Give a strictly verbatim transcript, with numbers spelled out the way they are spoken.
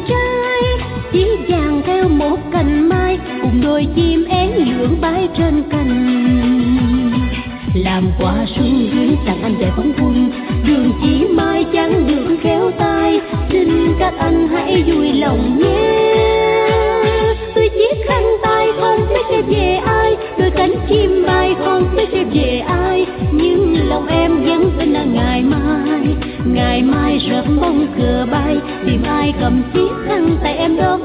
trai, chỉ vàng theo một cành mai, cùng đôi chim én lượn bay trên cành. Làm quà xuân gửi tặng anh vài bóng quân, đường chỉ mai chẳng đường khéo tay, xin các anh hãy vui lòng nhé. Tôi chiếc khăn tay không biết sẽ về ai, đôi cánh chim bay không biết sẽ về ai, nhưng lòng em vẫn tin là ngày mai, ngày mai rợp bông cờ bay, tìm ai cầm chiếc khăn tay em đón